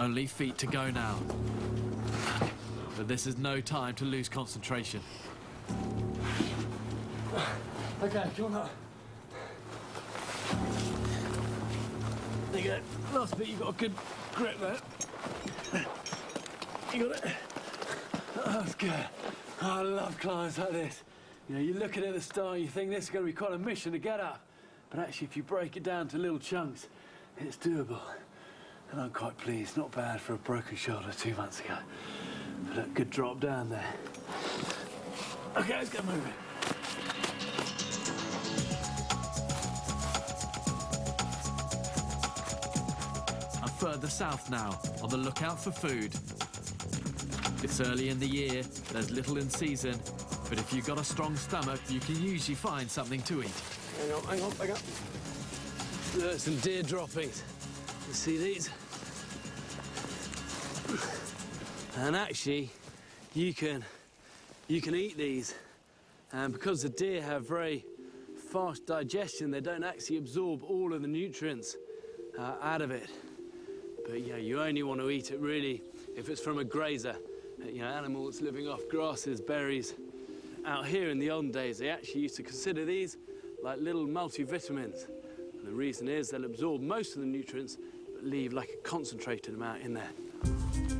Only feet to go now. But this is no time to lose concentration. Okay, come on up. There you go. Last bit, you've got a good grip there. You got it? Oh, that's good. Oh, I love climbs like this. You know, you look at it at the start, you think this is going to be quite a mission to get up. But actually, if you break it down to little chunks, it's doable. And I'm quite pleased. Not bad for a broken shoulder 2 months ago. But look, good drop down there. Okay, let's get moving. And further south now, on the lookout for food. It's early in the year, there's little in season, but if you've got a strong stomach, you can usually find something to eat. Hang on, back up. Look, some deer droppings. You see these? And actually, you can eat these. And because the deer have very fast digestion, they don't actually absorb all of the nutrients out of it. But you know, you only want to eat it really if it's from a grazer, you know, animal that's living off grasses, berries. Out here in the olden days, they actually used to consider these like little multivitamins. And the reason is they'll absorb most of the nutrients, but leave like a concentrated amount in there.